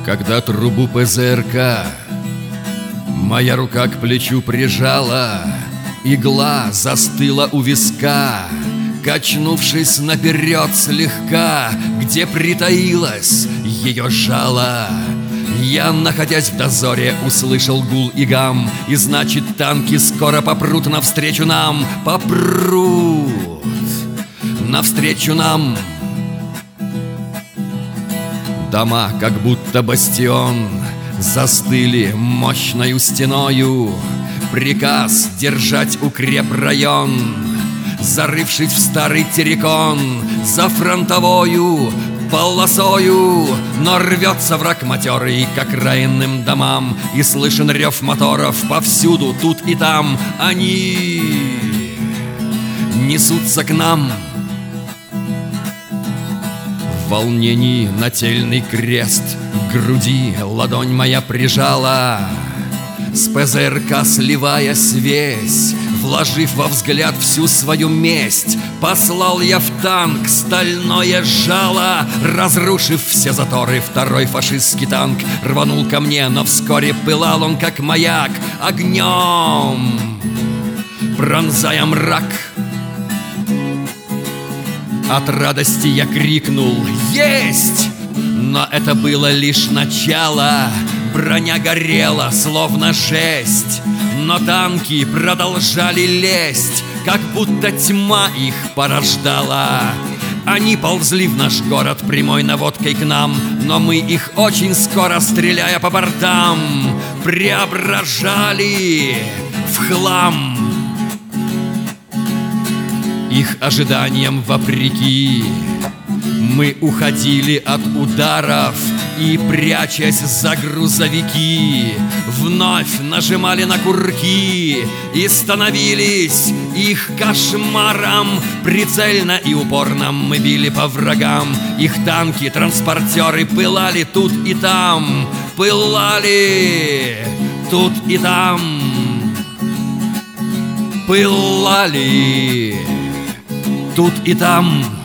Когда трубу ПЗРК моя рука к плечу прижала, игла застыла у виска, качнувшись наперед слегка, где притаилась ее жало. Я, находясь в дозоре, услышал гул и гам, и значит, танки скоро попрут навстречу нам. Попрут навстречу нам. Дома, как будто бастион, застыли мощною стеною. Приказ держать укрепрайон, зарывшись в старый террикон, за фронтовою полосою. Но рвется враг матерый к окраинным домам, и слышен рев моторов повсюду, тут и там. Они несутся к нам. В волнении нательный крест к груди ладонь моя прижала, с ПЗРК сливая связь, вложив во взгляд всю свою месть, послал я в танк стальное жало. Разрушив все заторы, второй фашистский танк рванул ко мне, но вскоре пылал он, как маяк, огнем пронзая мрак. От радости я крикнул «Есть!», но это было лишь начало. Броня горела, словно жесть, но танки продолжали лезть, как будто тьма их порождала. Они ползли в наш город прямой наводкой к нам, но мы их очень скоро, стреляя по бортам, преображали в хлам. Их ожиданиям вопреки мы уходили от ударов и, прячась за грузовики, вновь нажимали на курки и становились их кошмаром. Прицельно и упорно мы били по врагам. Их танки, транспортеры пылали тут и там, пылали тут и там, пылали тут и там.